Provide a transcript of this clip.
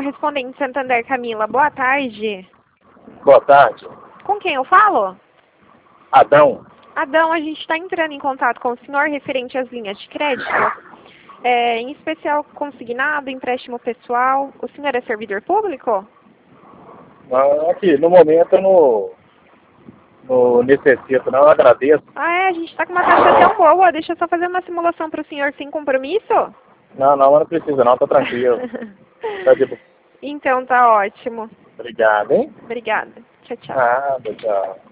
correspondente Santander, Camila. Boa tarde. Boa tarde. Com quem eu falo? Adão. Adão, a gente está entrando em contato com o senhor referente às linhas de crédito, em especial consignado, empréstimo pessoal. O senhor é servidor público? Aqui, no momento eu não necessito, não. Eu agradeço. A gente está com uma taxa tão boa. Deixa eu só fazer uma simulação para o senhor sem compromisso? Não precisa não, tá tranquilo. Tá de boa. Então tá ótimo. Obrigado, hein? Obrigada. Tchau, tchau. Nada, tchau.